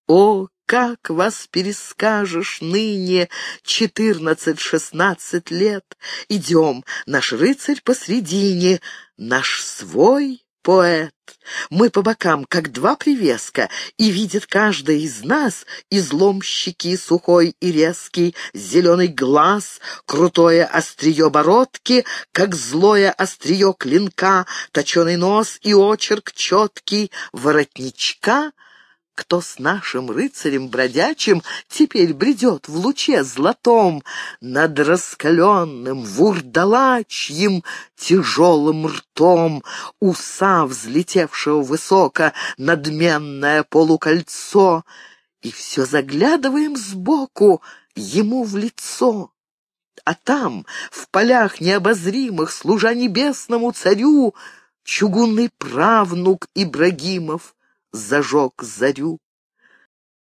О, как вас перескажешь ныне, 14-16 лет. Идем, наш рыцарь посредине, наш свой поэт. Мы по бокам, как два привеска, и видит каждый из нас излом щеки сухой и резкий, зеленый глаз, крутое острие бородки, как злое острие клинка, точеный нос и очерк четкий воротничка. Кто с нашим рыцарем бродячим теперь бредет в луче золотом над раскаленным вурдалачьим тяжелым ртом, уса взлетевшего высоко, надменное полукольцо, и все заглядываем сбоку ему в лицо. А там, в полях необозримых, служа небесному царю, чугунный правнук Ибрагимов зажег зарю.